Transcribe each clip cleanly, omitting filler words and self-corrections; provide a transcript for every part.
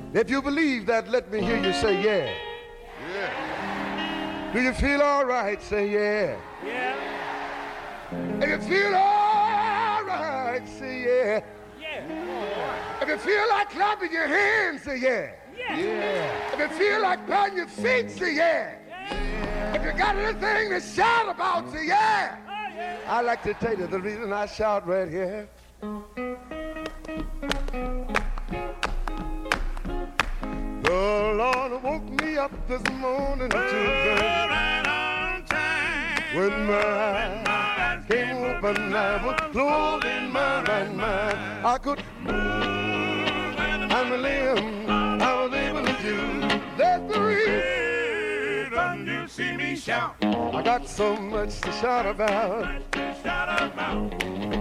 If you believe that, let me hear you say yeah. Yeah. Do you feel all right? Say yeah. Yeah. If you feel all right, say yeah. Yeah. If you feel like clapping your hands, say yeah. Yeah. If you feel like patting your feet, say yeah. If you got anything to shout about, say yeah. I like to tell you the reason I shout right here. The Lord woke me up this morning to Right on time. when my eyes came open, I was clothed in my right mind. I could move and live. I was able to do. That's the reason You see me shout. I got so much to shout about. Shout about.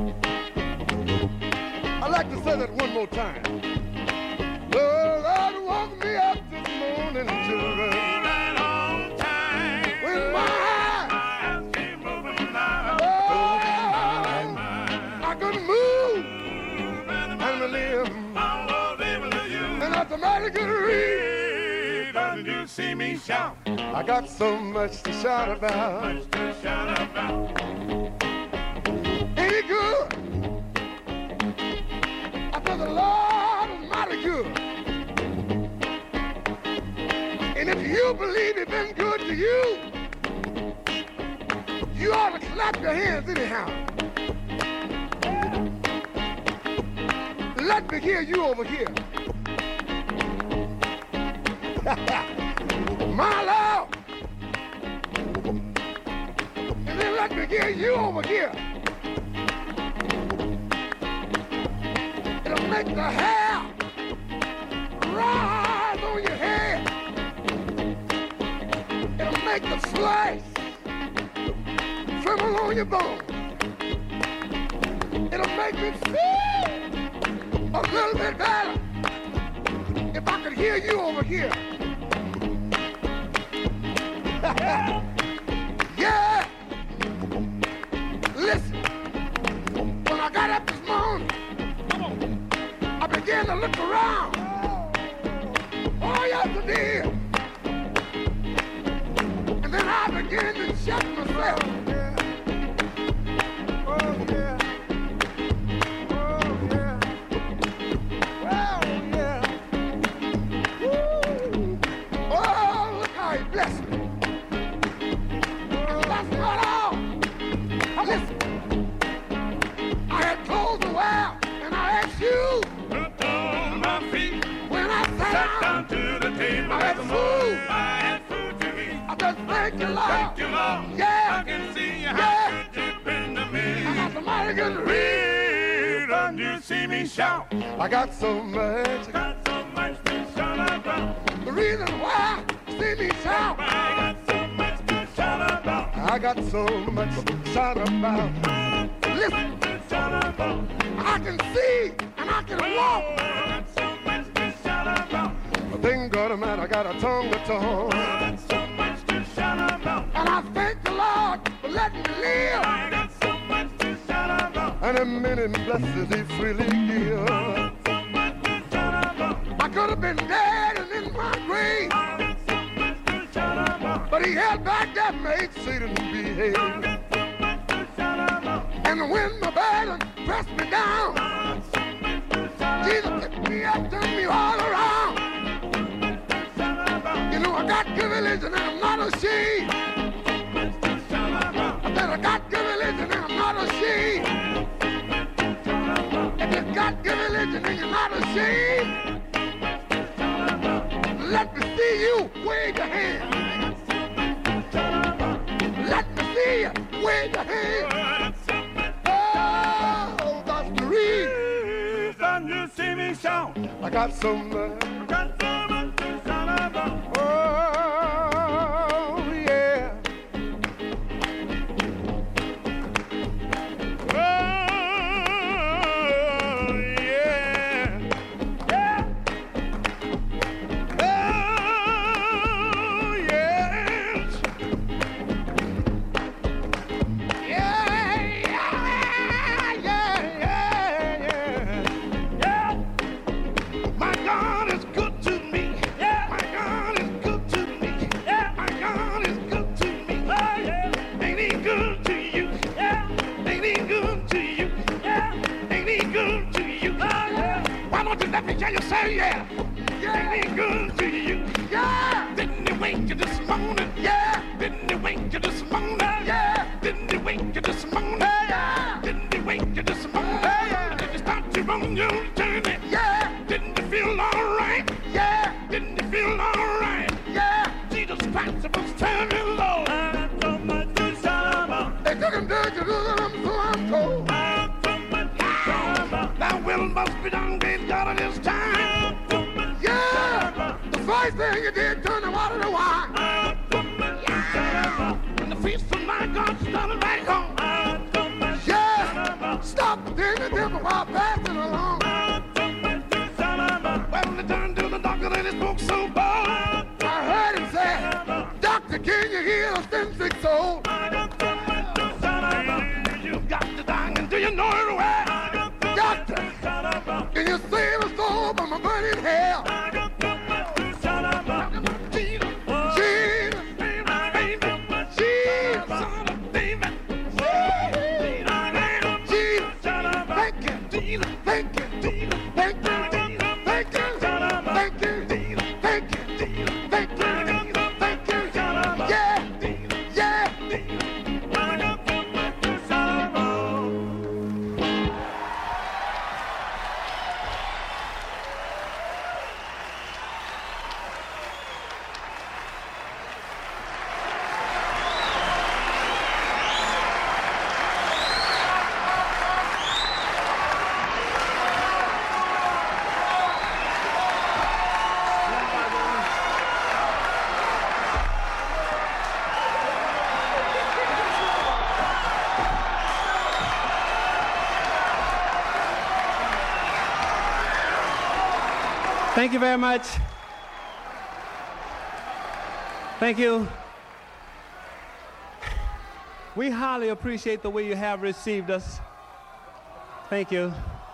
I'd like to say that one more time. The Lord woke me up this morning to Right on time. when my eyes, Eyes came open now. I could move and live. I was able to use. And automatically read. Don't you see me shout? I got so much to shout about. Much to shout about. Ain't it good? I feel the Lord is mighty good. And if you believe it's been good to you, you ought to clap your hands anyhow. Let me hear you over here. My Lord. And then let me hear you over here. It'll make the hair rise on your head. It'll make the flesh tremble on your bones. It'll make me feel a little bit better if I could hear you over here. Yeah. Listen, when I got up this morning, I began to look around. Oh, yes, I did. And then I began to check myself. Oh, yeah. Oh, yeah. Well, yeah. Woo. Oh, look how he blessed me. And that's not all. Now listen, I had clothes to wear, and I had shoes. Put on my feet. When I Sat sat down down, to the table. I had food. I had food to eat. I just thank you, Lord. Thank you, Lord. Yeah. I can see how Yeah. good you've been to I me. got somebody good to read. Don't you see me shout? I got so much. Got so much to shout about. The reason why you see me shout. I got so much to shout about. I got so much to shout about. Listen, To shout about. I can see and I can walk. I got so much to shout about. Thank God, man, I got a tongue to talk. I got so much to shout about. And I thank the Lord for letting me live. I got so much to shout about. And the many blessings he freely gives. I got so much to shout about. I could have been dead and in my grave, I got so much to shout about. but he held back that made Satan I behave. got so much to shout about. And when my burden pressed me down, I got so much to shout Jesus about. picked me up, turned me all around. Shout about. You know, I got good religion and I'm not ashamed. Shout about. I said I got good religion and I'm not ashamed. If you got good religion and you're not ashamed, let me see you wave your hand. Let me see you wave your hand. Oh, that's the reason Don't you see me shout? I got so much. Got so much to shout about. Oh, yeah. Oh, yeah. Yeah. Oh, yes. Yeah, yeah, yeah, yeah, yeah. Yeah. My God is good to want you to let me hear you say yeah. Yeah. Ain't good to you. Yeah. Didn't he wake you this morning? Yeah. Didn't he wake you this morning? Yeah. Didn't he wake you this morning? Yeah. Didn't he wake you this morning? Yeah. Did you start you on your journey? Yeah. Didn't you feel all right? Yeah. Didn't you feel all right? Yeah. Jesus Christ was turning low. I got so much to shout about. They took him down to the so I'm told. I got so much to shout about. Now will must be done, gave God at his time. I got so much to shout about. The first thing you did, turn the water to wine. I got so much to shout about. And the feast of my God started back home. I got so much to shout Yeah, about. stop the thing and dip while passing along. I got so much to shout about. Well, they turned to the doctor and he spoke so bold. I heard him say, Doctor, can you heal a sin sick soul? I got so much to shout about. You've got to die, and do you know it well? I got so Doctor, much to shout about. can you save a soul from a burning hell? I got so much to shout about. Jesus, Oh, Jesus, I got so much to Jesus, shout about. son of David. I got so much Jesus, to shout about. thank you, Jesus, thank you, Jesus, thank you, Jesus, thank you, thank you, Jesus, thank you, Jesus, thank you, Jesus, thank you, yeah, yeah. I got so much to shout about. Thank you very much. Thank you. We highly appreciate the way you have received us. Thank you.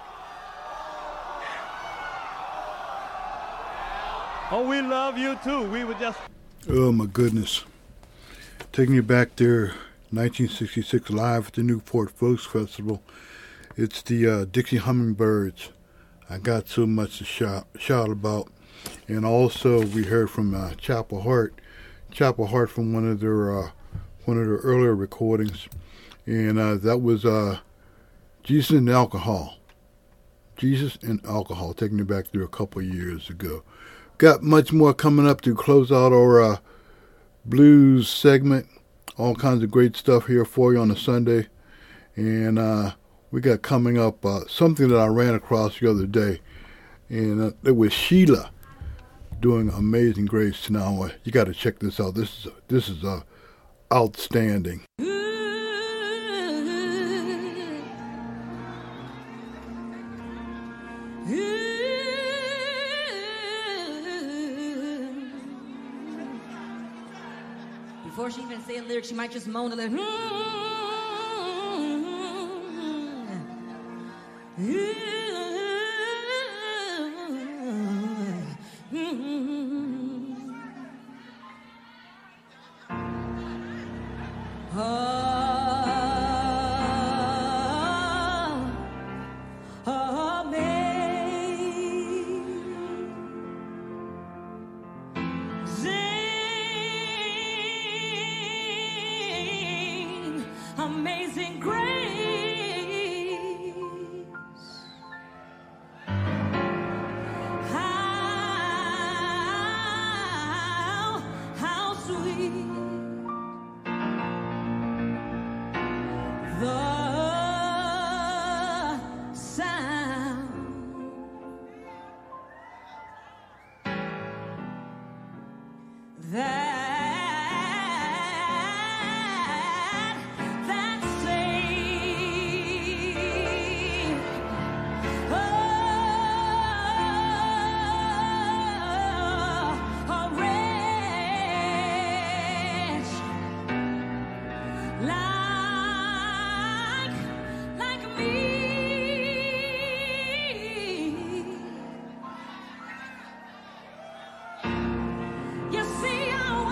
Oh, we love you too. We were just... Oh my goodness. Taking you back there, 1966, live at the Newport Folks Festival. It's the Dixie Hummingbirds. I got so much to shout about. And also we heard from Chapel Hart from one of their earlier recordings. And that was Jesus and Alcohol. Jesus and Alcohol, taking you back there a couple of years ago. Got much more coming up to close out our blues segment. All kinds of great stuff here for you on a Sunday. And we got coming up something that I ran across the other day. And it was Sheila doing Amazing Grace. Now, you got to check this out. This is outstanding. Before she even say a lyric, she might just moan a little. Amazing grace, how sweet the sound that you see, I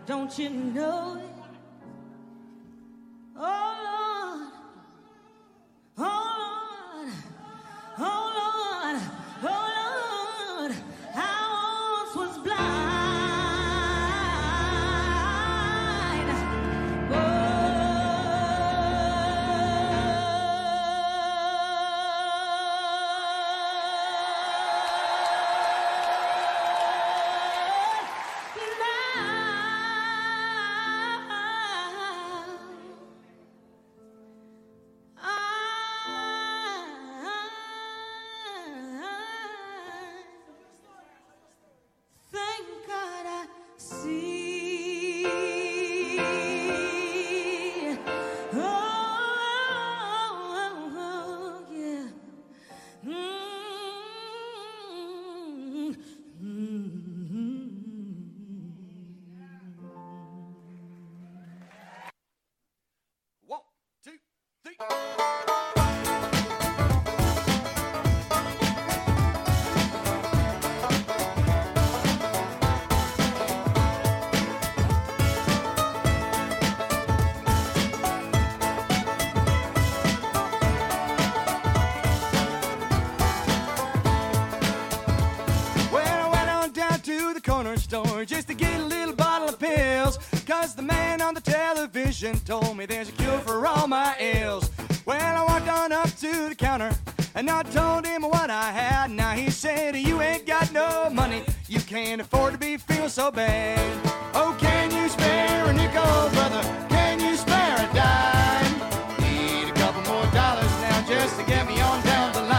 don't you know it? Oh Lord, oh Lord, oh Lord, oh Lord, I once was blind. Thank God I see. Oh, yeah. One, two, three. Well, I went on down to the corner store just to get a little bottle of pills. Cause the man on the television told me there's a cure for all my ills. Well, I walked on up to the counter and I told him what I had. Now he said, you ain't got no money, you can't afford to be feeling so bad. Oh, can you spare a nickel, brother? Can you spare a dime? Need a couple more dollars now just to get me on down the line.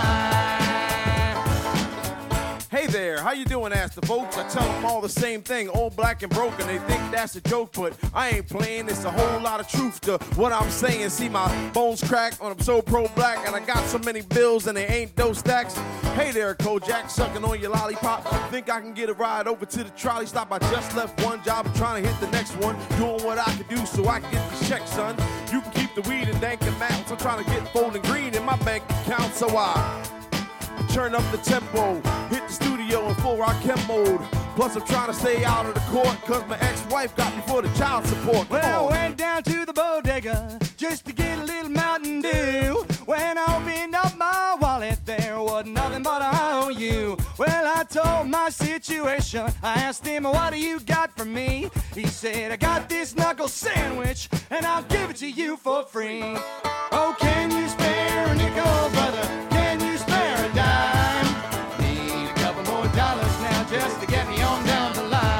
Hey there, how you doing, ask the folks. I tell them all the same thing, old, black, and broken. They think that's a joke, but I ain't playing. It's a whole lot of truth to what I'm saying. See my bones crack when I'm so pro-black, and I got so many bills and they ain't those stacks. Hey there, Kojak, sucking on your lollipop. Think I can get a ride over to the trolley stop? I just left one job, I'm trying to hit the next one. Doing what I can do so I can get the check, son. You can keep the weed and dank and mounts. I'm trying to get folding green in my bank account, so I turn up the tempo, hit the studio in full Rakim mode. Plus I'm trying to stay out of the court, cause my ex-wife got me for the child support. Well, I went down to the bodega just to get a little Mountain Dew. When I opened up my wallet, there wasn't nothing but an IOU. Well, I told my situation. I asked him, what do you got for me? He said, I got this knuckle sandwich, and I'll give it to you for free. Oh, can you spare a nickel, brother? Can you spare a dime? Need a couple more dollars now just to get me on down the line.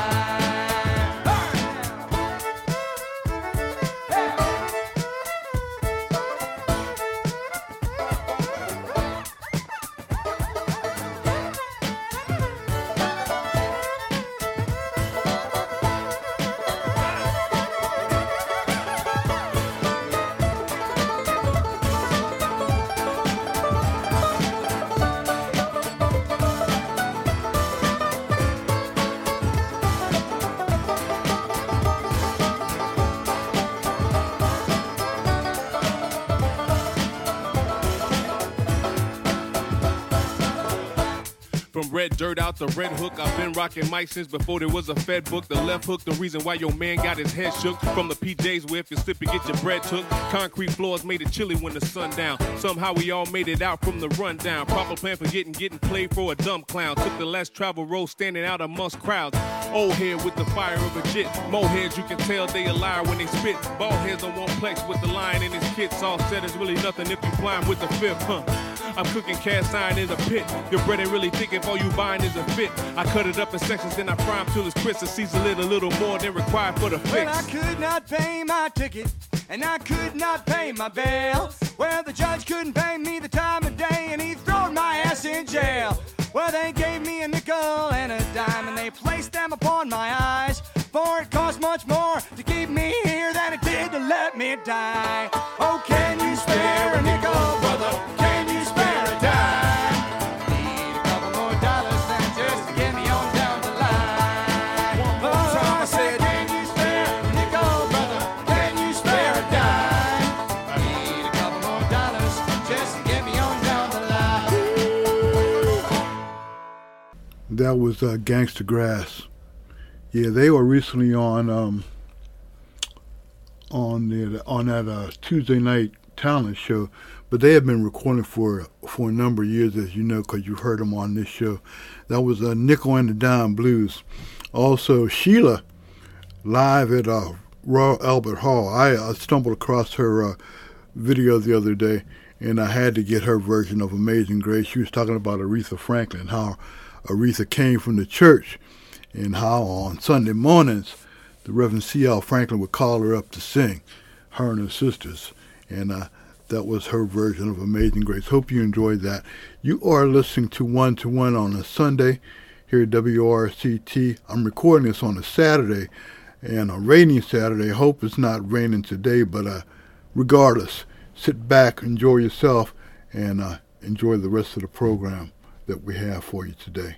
From red dirt out the red hook, I've been rocking mic since before there was a Fed book. The left hook, the reason why your man got his head shook. From the PJs where if you slip, you get your bread took. Concrete floors made it chilly when the sun down. Somehow we all made it out from the rundown. Proper plan for getting played for a dumb clown. Took the less traveled road standing out amongst crowds. Old head with the fire of a jit. Mo heads, you can tell they a liar when they spit. Bald heads on one plex with the lion in his kits. All said is really nothing if you blind with the fifth, huh? I'm cooking cast iron in the pit. Your bread ain't really thick if all you buying is a fit. I cut it up in sections, then I fry them till it's crisp. And season it a little more than required for the fix. Well, I could not pay my ticket, and I could not pay my bail. Well, the judge couldn't pay me the time of day, and he thrown my ass in jail. Well, they gave me a nickel and a dime, and they placed them upon my eyes. For it cost much more to keep me here than it did to let me die. Oh, can you spare a nickel, brother? Can you spare a dime? Need a couple more dollars now just to get me on down the line. One more time I said, can you spare a nickel, brother? Can you spare a dime? Need a couple more dollars just to get me on down the line. That was Gangsta Grass. Yeah, they were recently on on that Tuesday night talent show, but they have been recording for a number of years, as you know, because you've heard them on this show. That was Nickel and the Dime Blues. Also, Sheila, live at Royal Albert Hall. I stumbled across her video the other day, and I had to get her version of Amazing Grace. She was talking about Aretha Franklin, how Aretha came from the church, and how on Sunday mornings the Reverend C.L. Franklin would call her up to sing, her and her sisters. And that was her version of Amazing Grace. Hope you enjoyed that. You are listening to One to One on a Sunday here at WRCT. I'm recording this on a Saturday, and a rainy Saturday. Hope it's not raining today, but regardless, sit back, enjoy yourself, and enjoy the rest of the program that we have for you today.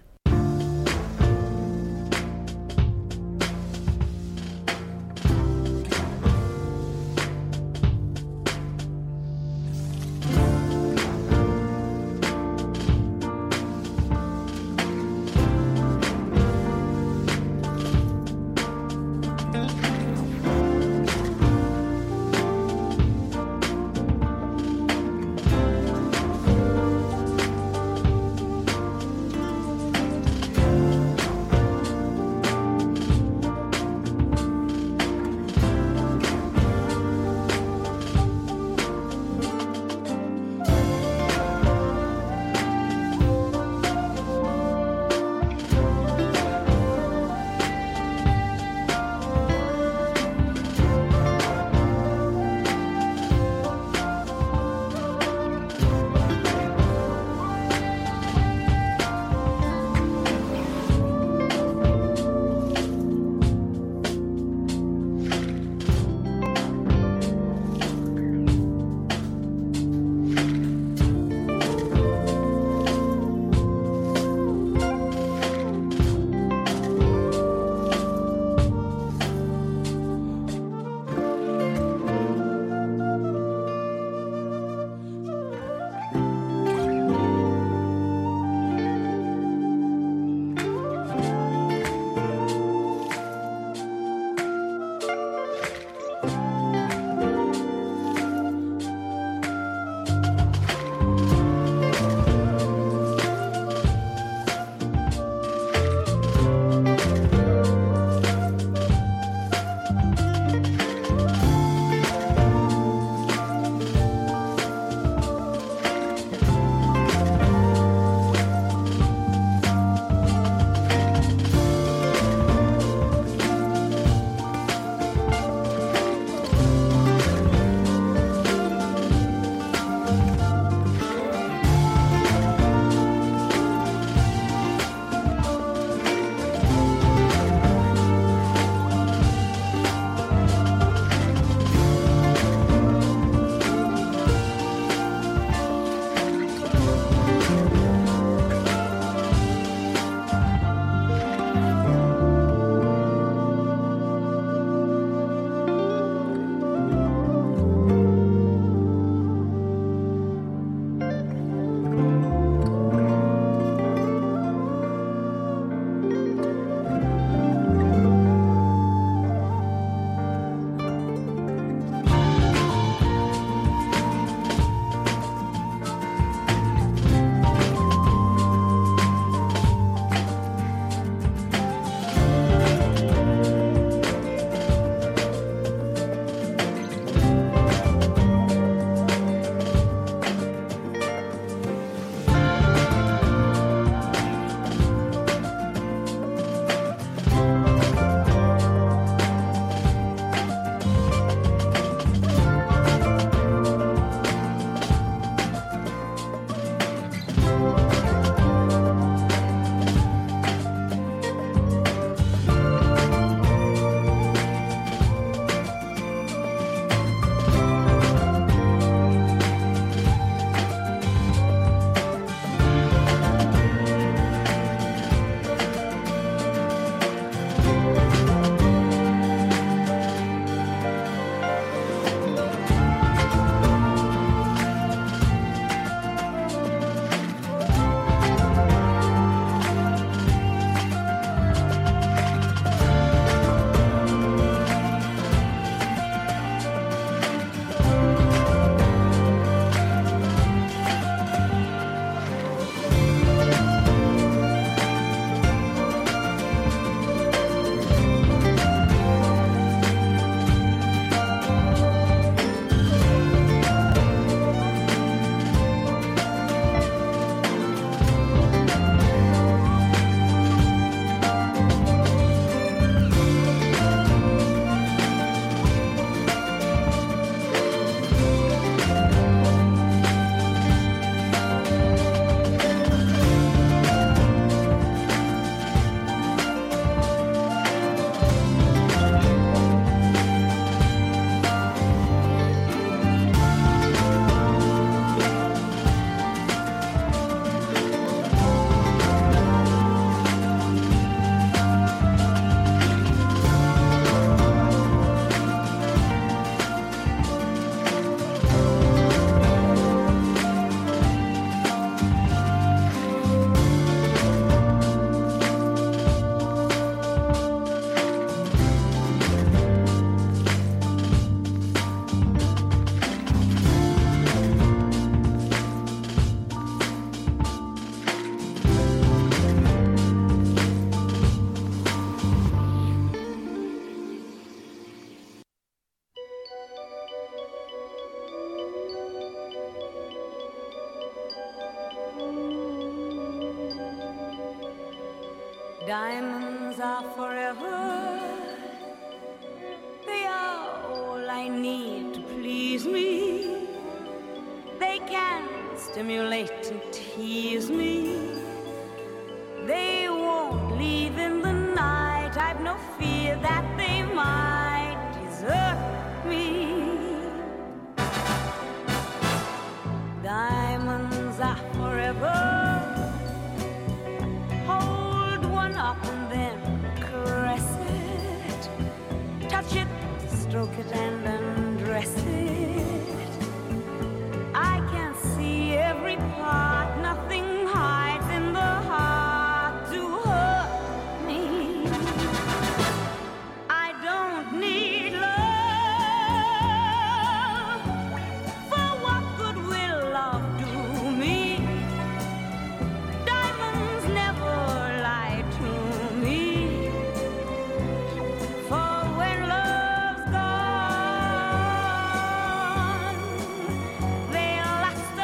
Diamonds are forever. They are all I need to please me. They can stimulate and tease me. They won't leave in the night. I've no fear that they might desert me. Diamonds are forever. Hold one up and then caress it. Touch it, stroke it and undress it. I can see every part, nothing hides in the heart to hurt me. I don't need love. For what good will love do me? Diamonds never lie to me. For when love's gone, they'll last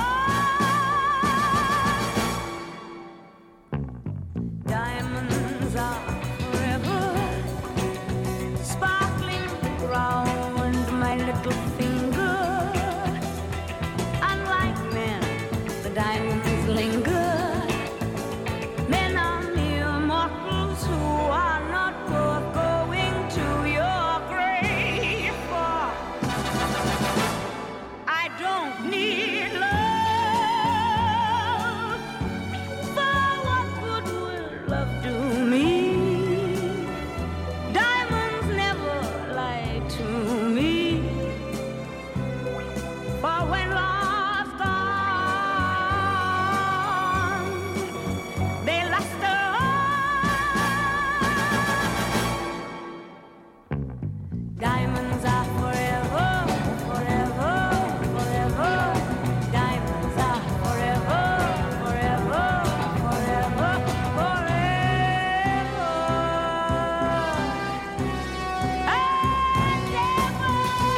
on. Diamonds are forever, sparkling round my little finger. Unlike men, the diamonds linger. Men are mere mortals who are not worth going to your grave for. I don't need love. For what good will love do me? Diamonds never lie to me. For when love's gone, they last on. Diamonds are forever, forever, forever. Diamonds are forever, forever, forever, forever. And ever.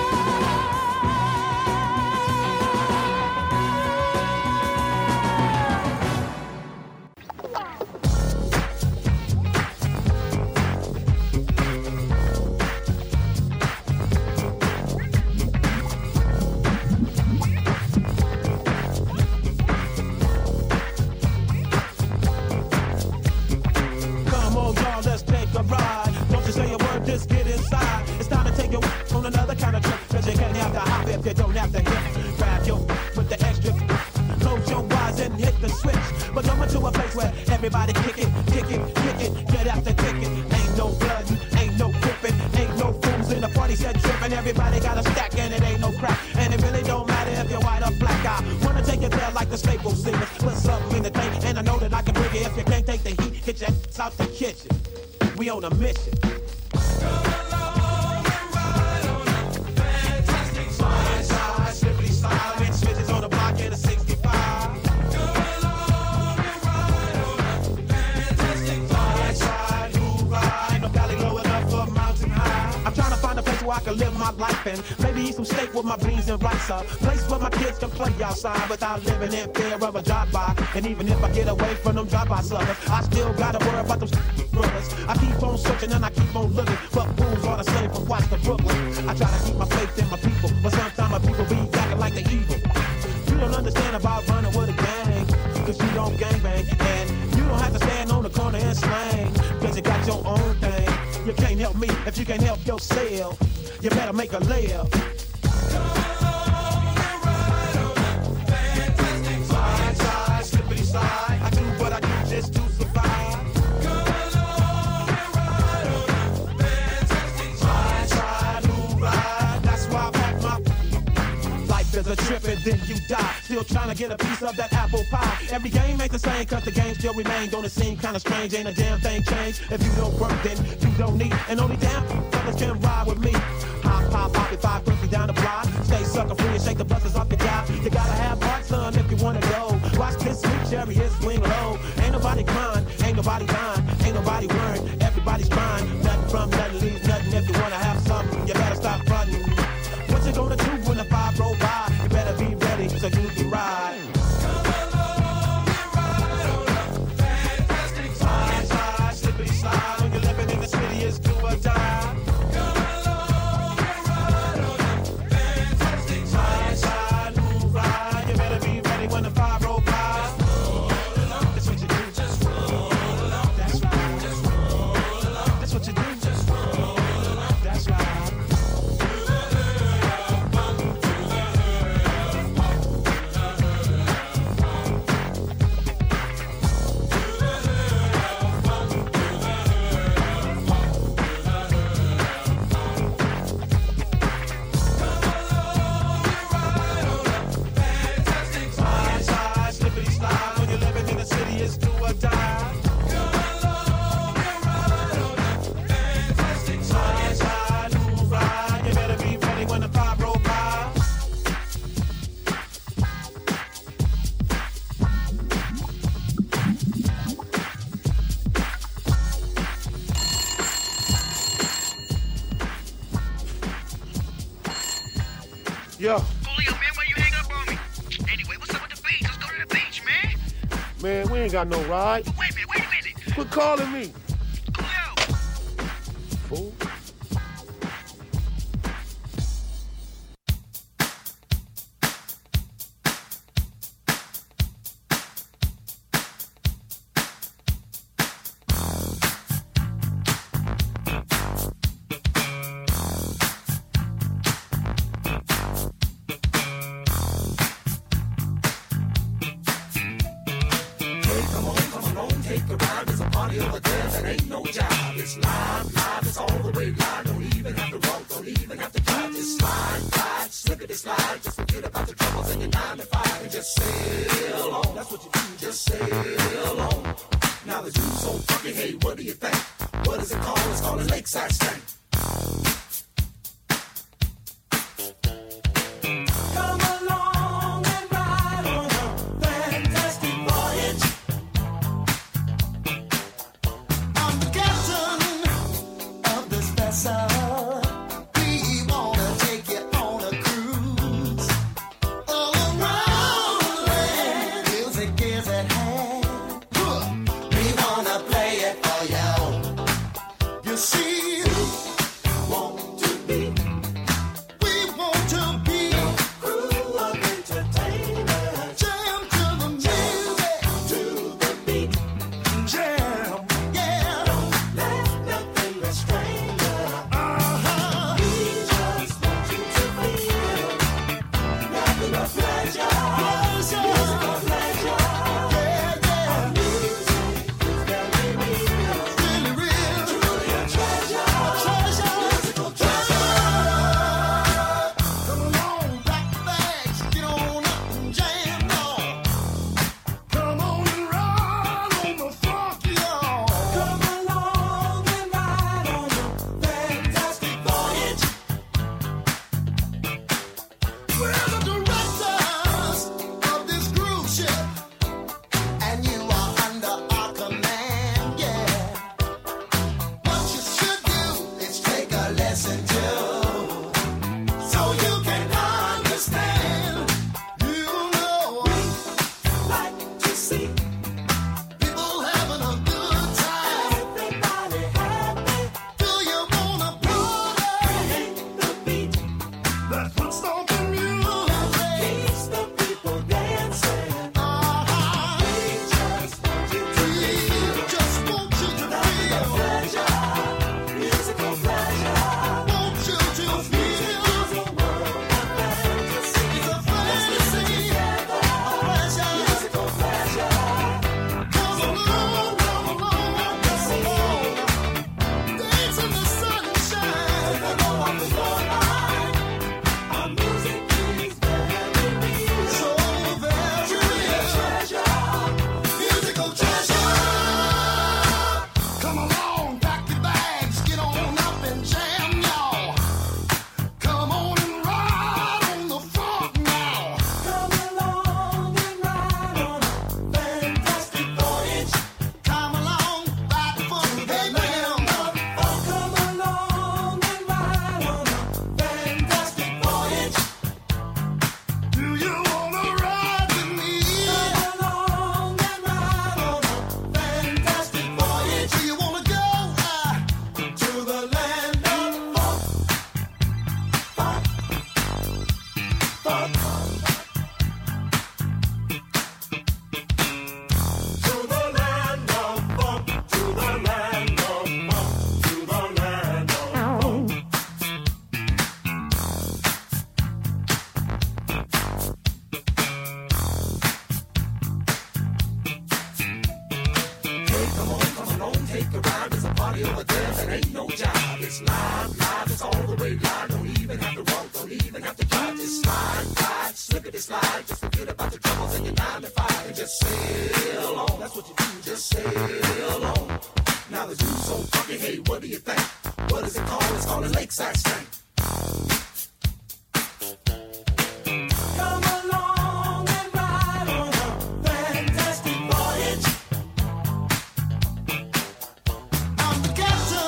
Come on, y'all, let's take a ride. Don't you say a word, just get inside. It's time to take you on another kind of trip. Cause you can't have to hop if you don't have to hit. Grab your with the extra. Close your eyes and hit the switch. But come into a place where everybody kick it, kick it, kick it. Get out the ticket. Ain't no blood, ain't no gripping. Ain't no fools in the party set tripping. Everybody got a stack and it ain't no crack. And it really don't matter if you're white or black. I wanna take it there like the Staples singers. Put something in the tank and I know that I can bring it. If you can't take the heat, get your ass out the kitchen. We on a mission. Slide, slide, slippity slide. Bitch switches on the block in a 65. Slide, slide, move right. No valley low enough for mountain high. I'm trying to find a place where I can live my life and maybe eat some steak with my beans and rice. A place where my kids can play outside without living in fear of a drive-by. And even if I get away from them drive-by suckers, I still gotta worry about them brothers. I keep on searching and I keep on looking, but fools are the same from Watts to Brooklyn. I try to keep my faith in my people, but sometimes my people be acting like they evil. You don't understand about running with a gang, cause you don't gangbang. And you don't have to stand on the corner and slang, cause you got your own thing. You can't help me if you can't help yourself. You better make a layup. Slide, slide, slippity slide. I do what I do just to survive. Slide, slide, move right. That's why I pack my life is a trip and then you die. Still trying to get a piece of that apple pie. Every game ain't the same cause the game still remain. Don't it seem kinda strange? Ain't a damn thing changed. If you don't work then you don't need. And only damn fellas can ride with me. Hop, hop, hop, if I push me down the block. Stay sucker free and shake the buses off the job. You gotta have heart, son, if you wanna go. Watch this sweet cherry, hit swing low. Ain't nobody crying, ain't nobody dying, ain't nobody worrying. Everybody's trying. Nothing from nothing leaves nothing. If you wanna have something, you better stop fronting. What you gonna do when the five roll by? You better be ready so you can ride. Come along and ride on a fantastic slide, slide, slide. Yeah. Coolio, man, why you hang up on me? Anyway, what's up with the beach? Let's go to the beach, man. Man, we ain't got no ride. Wait a minute. Quit calling me. Coolio. Fool.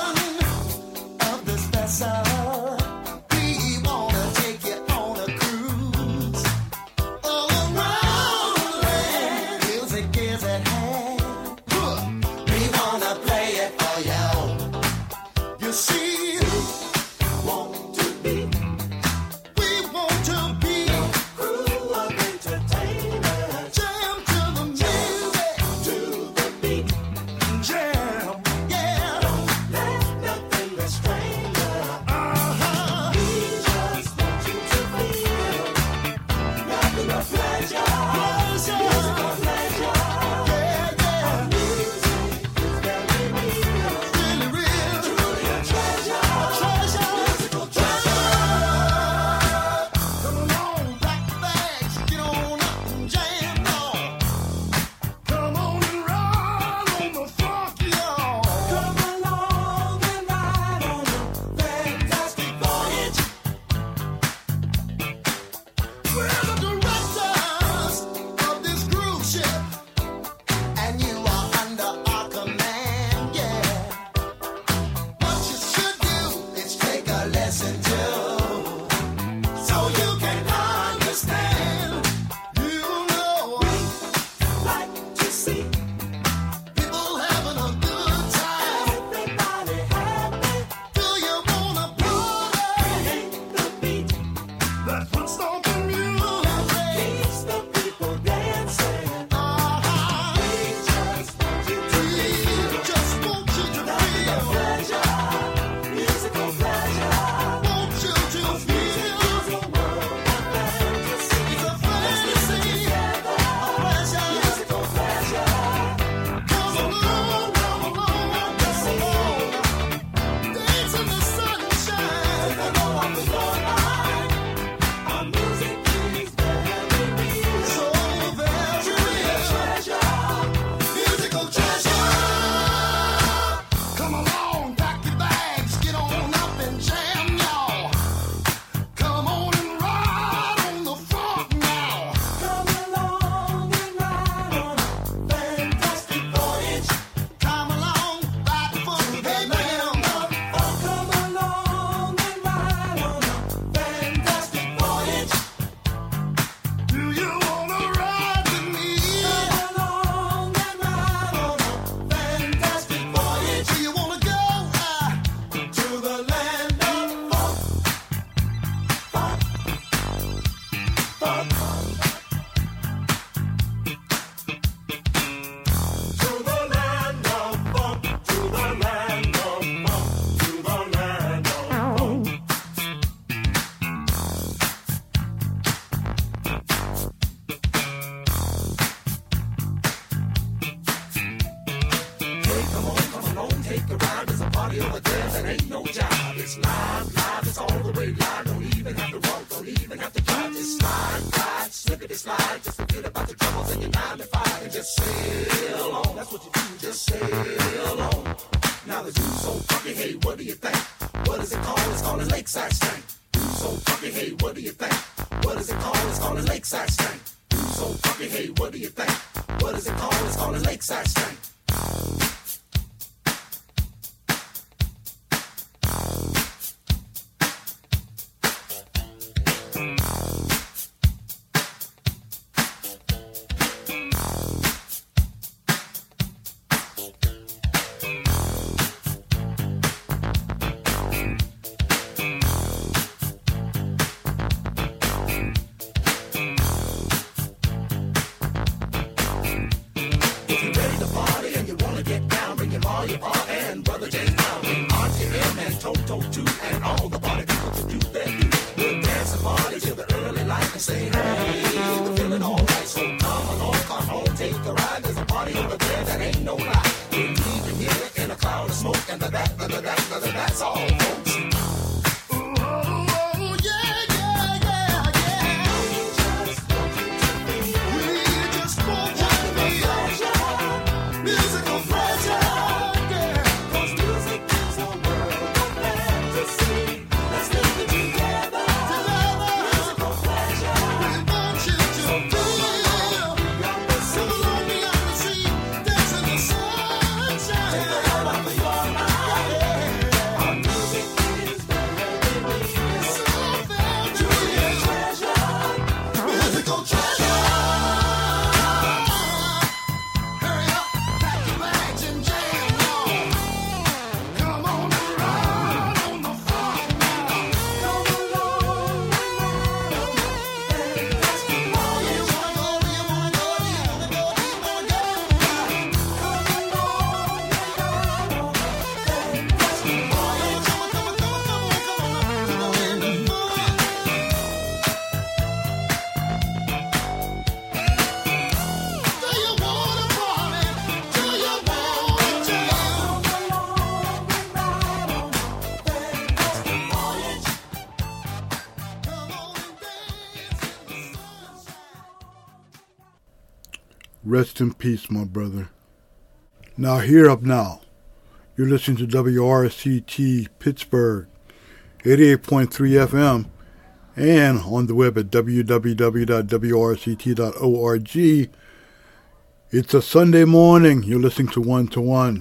We wanna take you on a cruise. If you're ready to party, Rest in peace, my brother. Now, here up now. You're listening to WRCT Pittsburgh, 88.3 FM, and on the web at www.wrct.org. It's a Sunday morning. You're listening to One to One.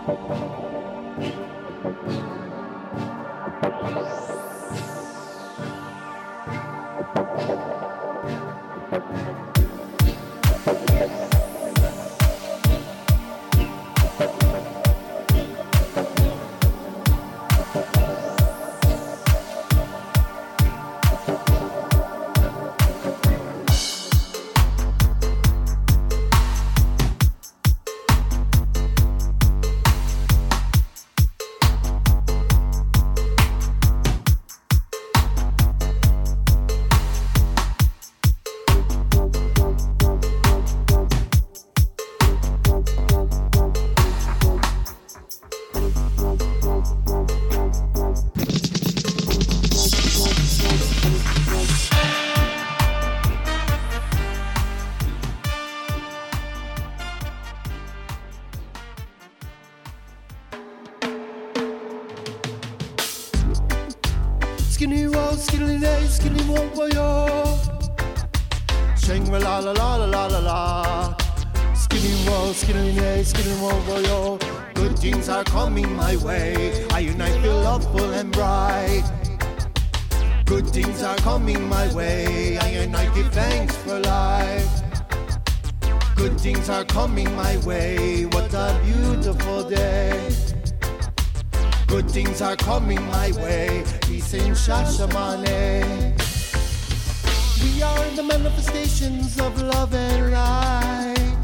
Skinny wall, skinny day, skinny wall, boy, yo. Shangri la la la la la la la. Skinny wall, skinny day, skinny wall, boy, yo. Good things are coming my way. I unite, feel loveful and bright. Good things are coming my way. I unite, give thanks for life. Good things are coming my way. What a beautiful day. Good things are coming my way. Peace in Shashamane. We are the manifestations of love and light,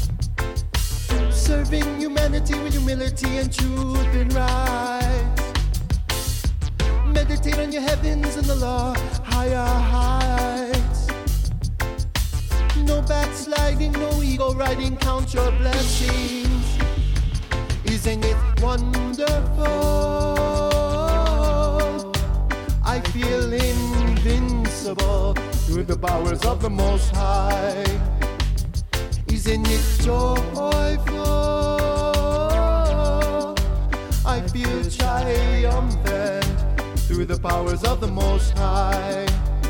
serving humanity with humility and truth and right. Meditate on your heavens and the law, higher heights. No backsliding, no ego riding, count your blessings. Isn't it wonderful? I feel invincible through the powers of the Most High. Isn't it joyful? I feel triumphant through the powers of the Most High.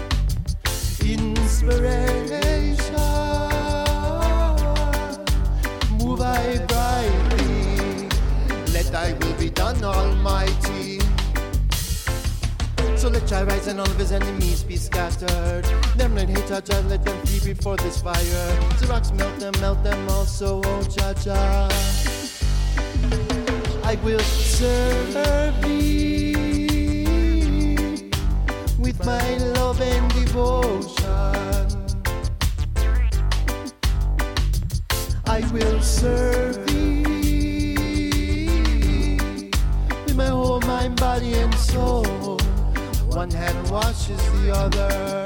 Inspiration, move I brightly, let thy will be done, Almighty. So let Jah rise and all of his enemies be scattered. Them that hate Jah, Jah, let them flee before this fire. The rocks melt them also, oh Jah Jah. I will serve thee with my love and devotion. I will serve thee with my whole mind, body and soul. One hand washes the other.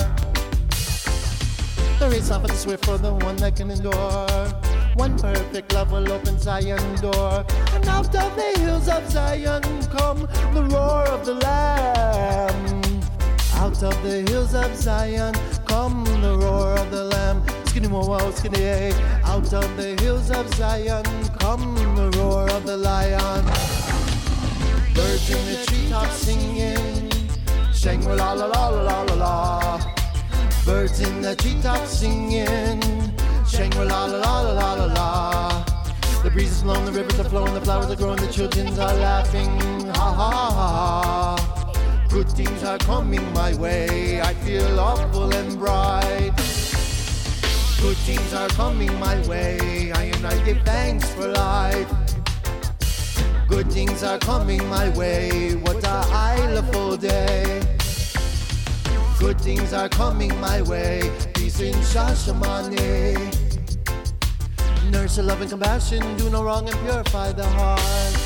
The race off of the swift for the one that can endure. One perfect love will open Zion's door. And out of the hills of Zion come the roar of the Lamb. Out of the hills of Zion come the roar of the Lamb. Skinny wow, skinny hey. Out of the hills of Zion come the roar of the Lion. Birds in the treetops singing. Shangri la la la la la la. Birds in the treetops singing. Shangri la la la la la la. The breeze is blowing, the rivers are flowing, the flowers are growing, the children are laughing. Ha ha ha. Good things are coming my way. I feel awful and bright. Good things are coming my way. I give thanks for life. Good things are coming my way. What a islandful day. Good things are coming my way. Peace in Shashamane. Nurture love and compassion, do no wrong and purify the heart.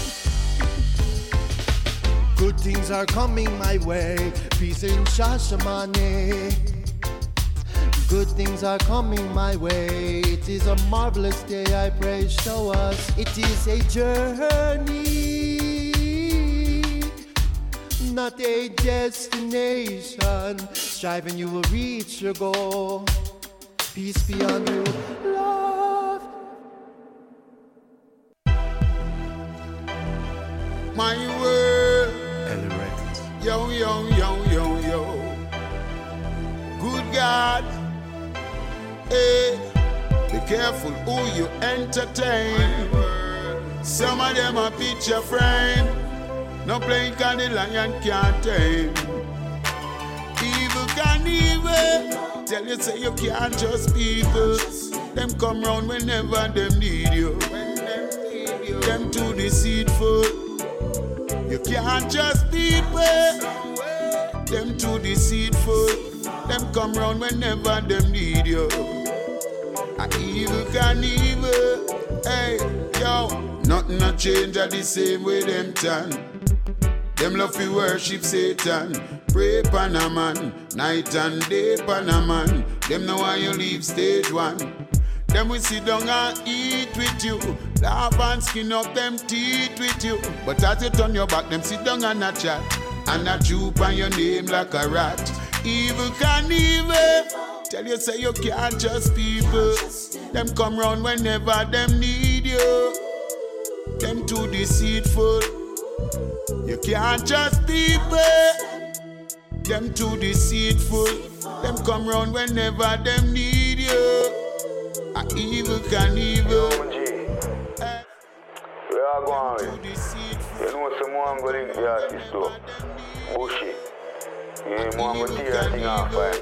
Good things are coming my way. Peace in Shashamane. Good things are coming my way. It is a marvelous day, I pray, show us. It is a journey, not a destination. Striving you will reach your goal. Peace be on you, love. My world, yo, yo, yo, yo, yo. Good God, hey, be careful who you entertain. Some of them a picture frame. No playing cause the lion can't tame. Evil can evil. Tell you say you can't trust people. Them come round whenever them need you. Them too deceitful. You can't trust people. Them too deceitful. Them come round whenever them need you. A evil can evil. Hey, yo, nothing a change at the same way them turn. Them love to worship Satan. Pray pan a man, night and day pan a man. Them know why you leave stage one. Them will sit down and eat with you. Laugh and skin up them teeth with you. But as you turn your back, them sit down and a chat. And a chew on your name like a rat. Evil can evil. Tell you say you can't trust people. Them come round whenever them need you. Them too deceitful. You can't trust people. Them too deceitful. Them come round whenever them need you. A evil can evil. We are going. You know someone going to the artist too. Bushy. You want to tear that thing off, right?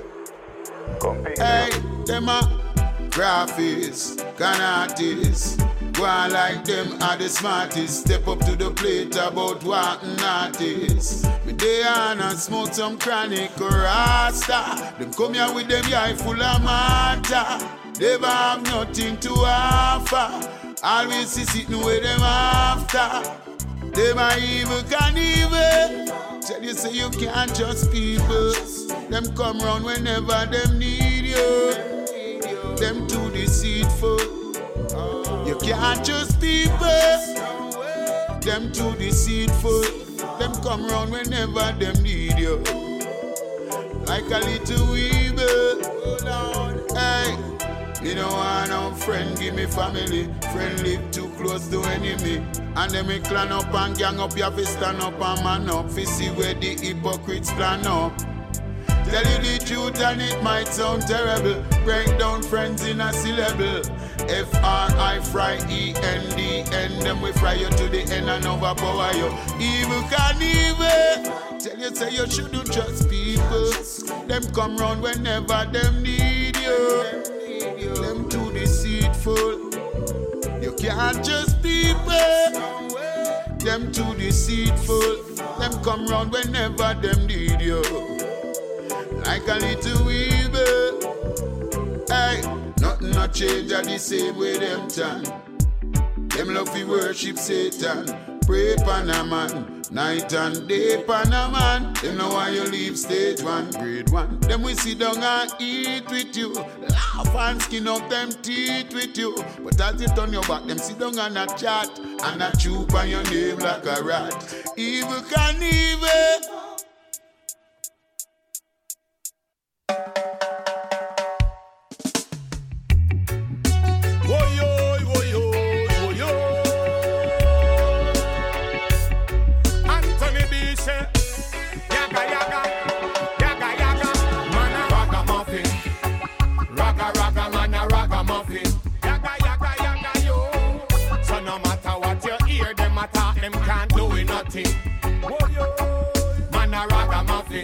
Hey, them a graphics, can artists. Go on like them are the smartest. Step up to the plate about what an artist. But they on and smoke some chronic rasta. Them come here with them eye full of matter. They have nothing to offer. Always see sitting with them after. Them are evil can evil. Tell you say you can't trust people. Them come round whenever them need you. Them too deceitful. You can't trust people. Them too deceitful. Them come round whenever them need you. Like a little weevil. Hey, you know I no friend give me family. Friend live too close to enemy. And then we clan up and gang up. You have to stand up and man up. To see where the hypocrites plan up. Tell you the truth and it might sound terrible. Break down friends in a syllable. F-R-I fry E-N-D-N. Them we fry you to the end and overpower you. Evil can evil. Tell you say you shouldn't trust people. Them come round whenever them need you. Them too deceitful. You can't trust people. Them too deceitful. Them come round whenever them need you. Like a little weevil. Hey, nothing not change at the same way them turn. Them love to worship Satan. Pray pan a man, night and day pan a man. Them know why you leave stage one, grade one. Them we sit down and eat with you. Laugh and skin up them teeth with you. But as you turn your back, them sit down and a chat. And a chew on your name like a rat. Evil can evil. Man a ragamuffin,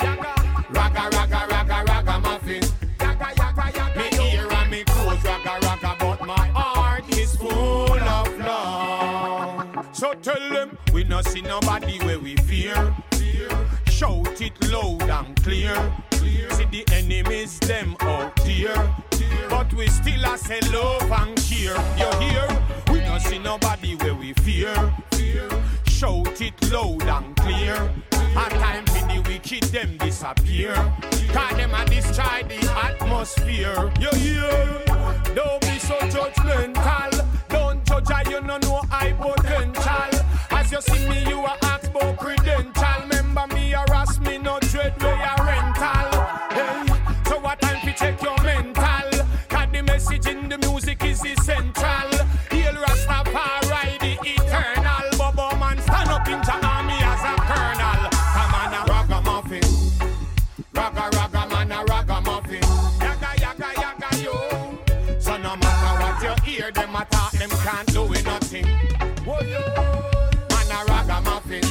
ragamuffin. Me ear and me clothes raga, but my heart is full of love. So tell them we no see nobody where we fear. Shout it loud and clear. See the enemies them out there, but we still a say love and care. You hear? We no see nobody where we fear. Shout it loud and clear. A time for the wicked them disappear. Cause them a destroy the atmosphere. You hear? Don't be so judgmental. Don't judge I, you no know I potential. As you see me, you are ask about credential. Remember me harass me, no dread where you rental. Hey, so what time to check your mental? Cause the message in the music is essential. Hail Rastafari, the eternal. Bobo man stand up in the army as a colonel. Come on a ragamuffin, raga man a ragamuffin. Yaga yo. So no matter what you hear, them attack. them can't do it nothing. Man a ragamuffin.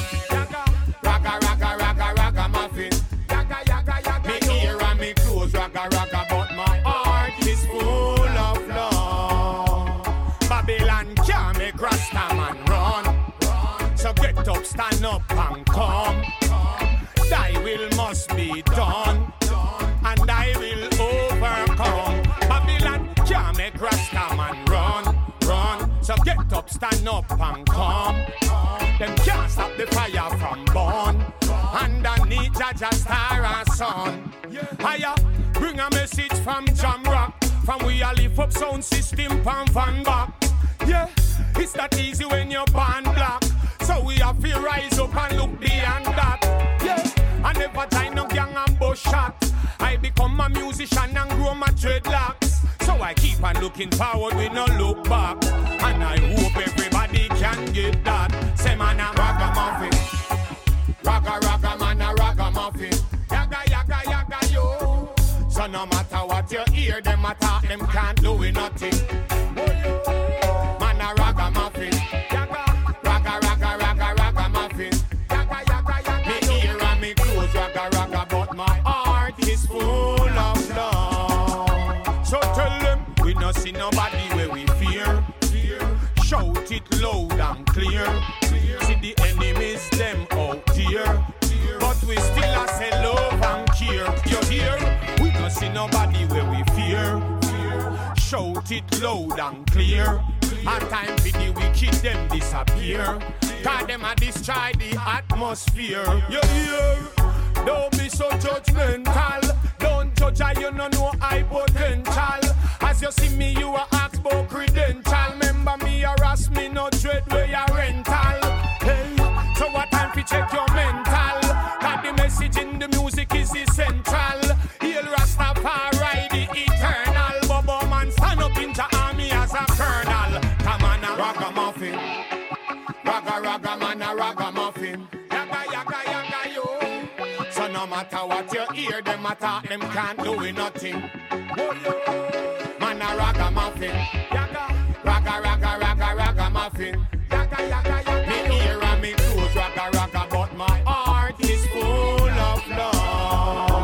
Ragamuffin. Me ear and me clothes raga, but my heart is full of love. Babylon can't make Rasta man run. So get up, stand up and come. Thy will must be done, and I will overcome. Babylon can't make Rasta man run. So get up, stand up and come. Them can't stop the fire from burn. Underneath Jaja star and sun. Higher, bring a message from Jamrock. From we a lift up sound system pan van back. Yeah, it's that easy when you're born black. So we have to rise up and look beyond that. Yeah, I never join no gang and bush shot. I become a musician and grow my dreadlocks. So I keep on looking forward, we no look back. And I hope everybody can get that. Say man a ragamuffin. Raga man a ragamuffin. Yaga yo. So no matter what you hear them attack, them can't do it nothing. Man a ragamuffin. Ragamuffin. Me ear and me clothes raga, but my heart is full of love. So tell them we no see nobody where we fear. Shout it loud and clear. See the enemies them out here, but we still a say love and care. You hear? We no see nobody where we fear. Shout it loud and clear. At time for the wicked them disappear. Cause them a destroy the atmosphere. You hear? Don't be so judgmental. Don't judge I, you no know I potential. As you see me, you a ask about credential. Remember me harass me, no dread where you rental. Hey, so what time to check your mental? Cause the message in the music is essential. Hail Rastafari, the eternal. Bobo man stand up in the army as a colonel. Come on a ragamuffin. Raga man a ragamuffin. Yaga yo. So no matter what you hear them attack, them can't do it nothing. Man a ragamuffin. Ragamuffin. Me ear and me clothes raga, but my heart is full of love.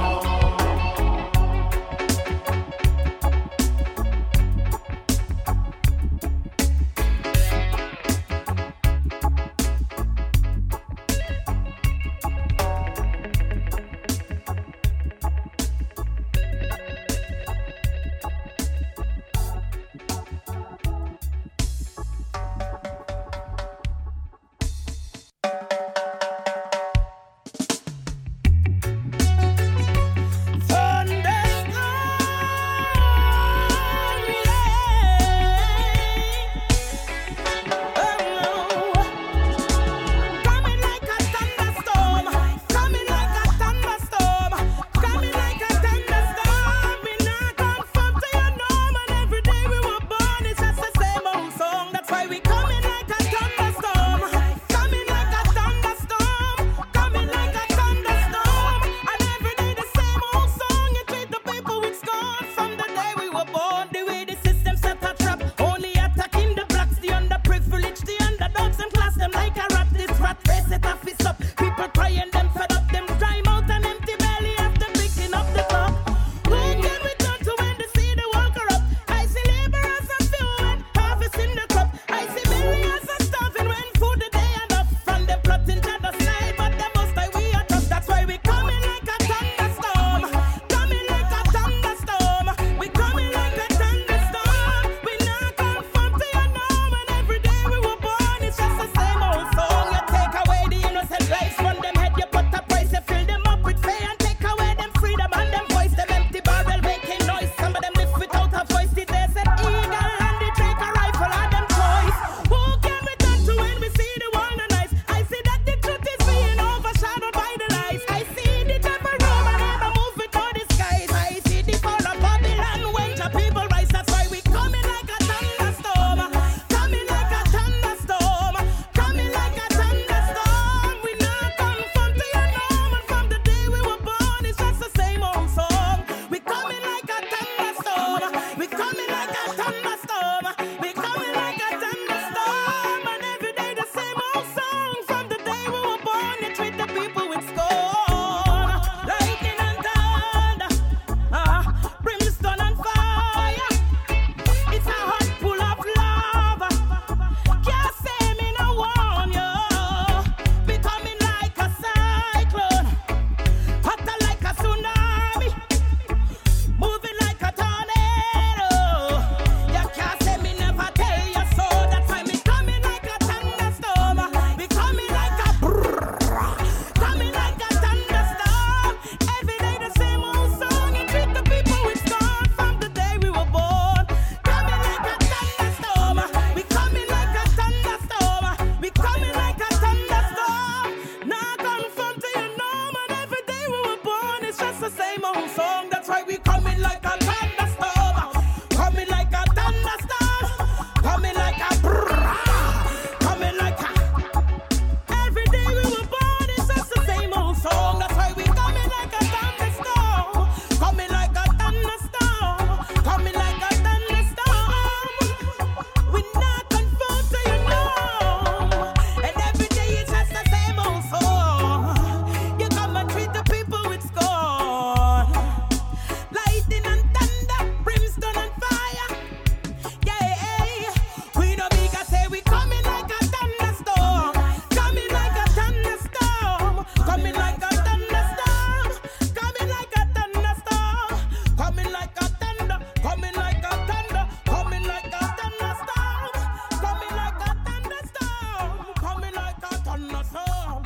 on us all.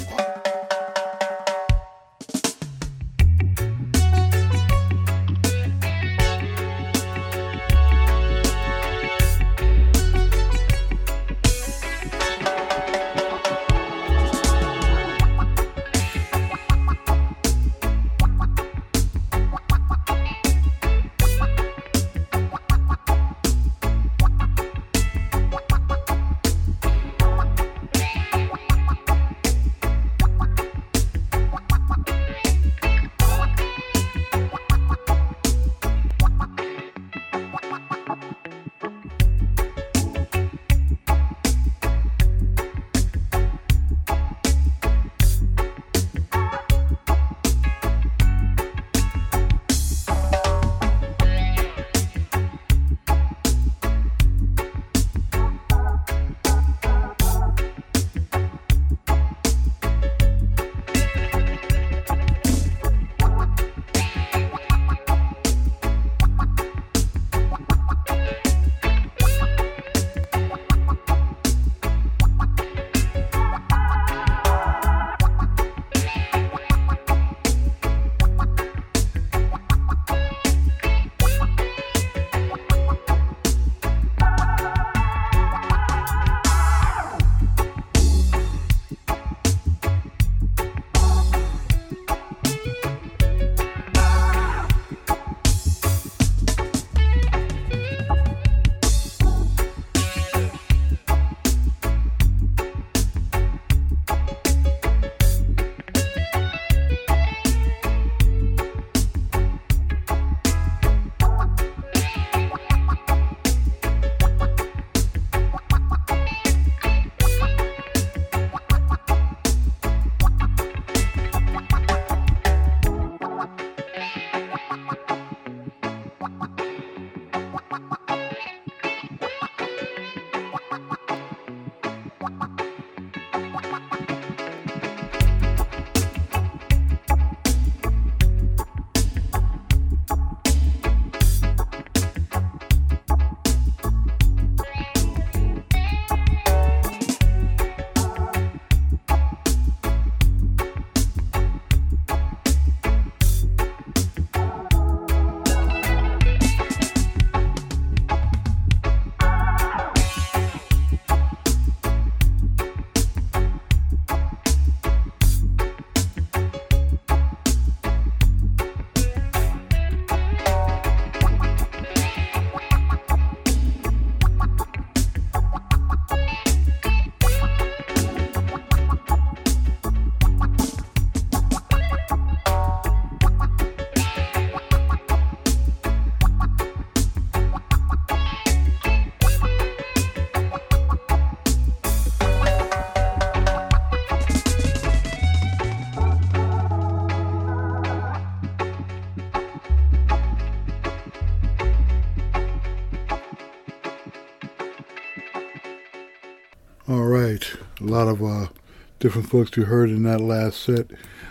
All right, a lot of different folks we heard in that last set.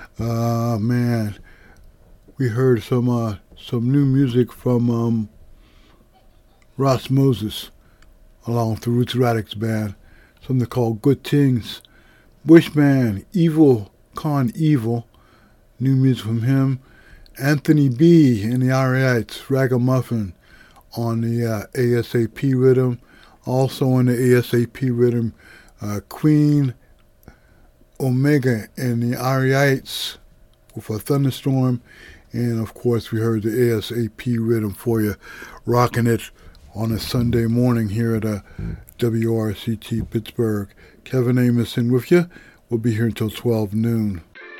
Man, we heard some new music from Ross Moses, along with the Roots Radix Band. Something called Good Things. Bushman, Evil, Con Evil, new music from him. Anthony B. and the Ariites, Ragamuffin on the ASAP rhythm. Also on the ASAP rhythm, Queen Omega and the Ariites with a Thunderstorm. And of course, we heard the ASAP rhythm for you, rocking it on a Sunday morning here at WRCT Pittsburgh. Kevin Amerson with you. We'll be here until 12 noon.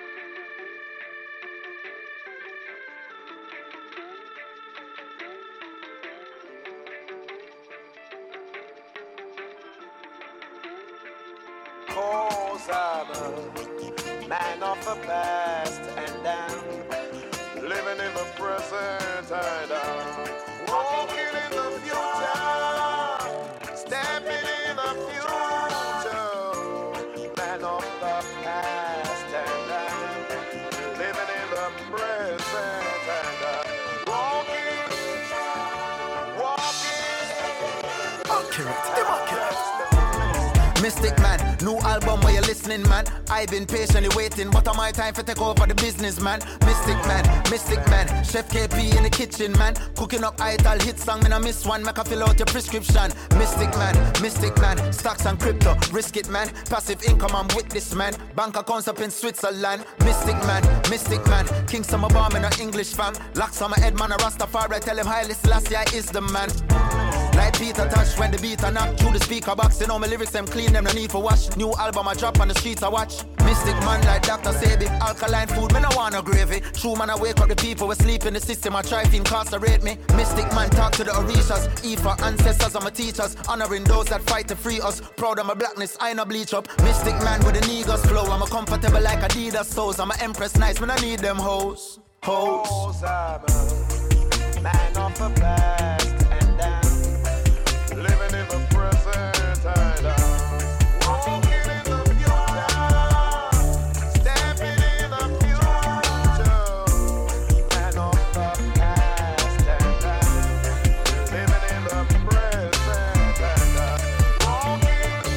Cause I'm a man of the past and I'm living in the present and I'm walking in the future, stepping in the future, man of the past and I'm living in the present and I'm walking. Accurate. Mystic man, new album where you're listening, man. I've been patiently waiting, but on my time for take over the business, man. Mystic man, Chef KP in the kitchen, man. Cooking up idle hit song, me no miss one, make I fill out your prescription. Mystic man, stocks and crypto, risk it, man. Passive income, I'm with this, man. Bank accounts up in Switzerland. Mystic man, King Summer Bomb in a English fam. Locks on my head, man, a Rastafari, tell him Haile Selassie is the man. Like Peter touch when the beat a knock through the speaker box. You know my lyrics, them clean, them no need for wash. New album I drop on the streets I watch. Mystic man like Dr. Sebi. Alkaline food, me no want no gravy. True man, I wake up the people who sleep in the system. I try to incarcerate me. Mystic man talk to the Orishas. E for ancestors and my teachers. Honoring those that fight to free us. Proud of my blackness, I no bleach up. Mystic man with the Negus flow. I'm a comfortable like Adidas toes. I'm a empress nice, man I need them hoes. Hoes. Man of the past. Living in the present, I know. Walking in the future, stepping in the future. Man of the past and I, living in the present and I. Walking,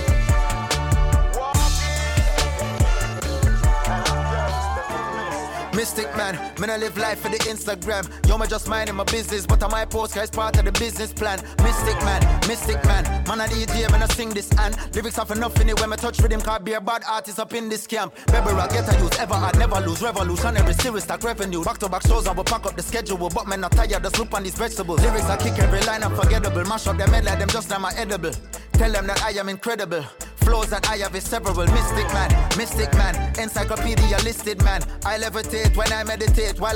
and I'm just Mystic man, I live life for the Instagram. Yo, me just minding my business, but on my post, guys, part of the business plan. Mystic man, man a DJ, man I sing this and lyrics have enough in it when me touch rhythm, can't be a bad artist up in this camp. Baby rock, get a use, ever hard, never lose, revolutionary series, stack revenue. Back to back shows, I will pack up the schedule, but man not tired, just look on these vegetables. Lyrics I kick every line unforgettable, mash up them head like them just like my edible. Tell them that I am incredible. Flows that I have is several. Mystic man, encyclopedia listed man. I levitate when I meditate while